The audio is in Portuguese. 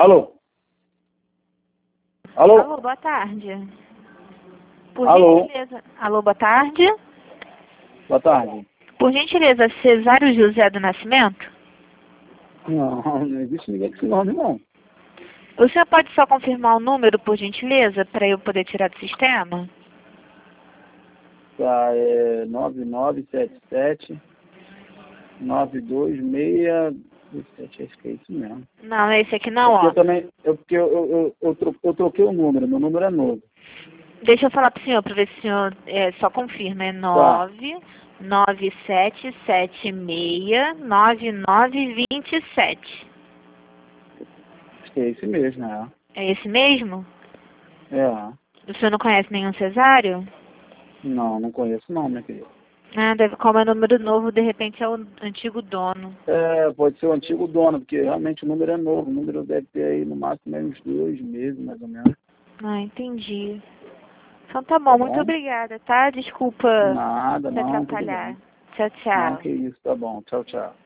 Alô? Alô? Alô, boa tarde. Por Alô? gentileza. Alô, boa tarde. Boa tarde. Por gentileza, Cesário José do Nascimento? Não, não existe ninguém com esse nome, não. O senhor pode só confirmar o número, por gentileza, para eu poder tirar do sistema? Tá, é 9977-926... Acho que é isso mesmo. Não, esse aqui não, Porque ó. eu também... Eu troquei o número, meu número é novo. Deixa eu falar pro senhor, para ver se o senhor só confirma. É Tá. 99776-9927. Acho que é esse mesmo, né? É esse mesmo? É. O senhor não conhece nenhum Cesário? Não, não conheço não, minha querida. Ah, deve, como é número novo, de repente é o antigo dono. É, pode ser o antigo dono, porque realmente o número é novo. O número deve ter aí no máximo uns 2 meses, mais ou menos. Ah, entendi. Então tá Tá bom, muito bom? obrigada, tá? Desculpa Nada, te não, tudo atrapalhar. bem. Tchau, Não, tchau. que isso, tá bom. Tchau, tchau.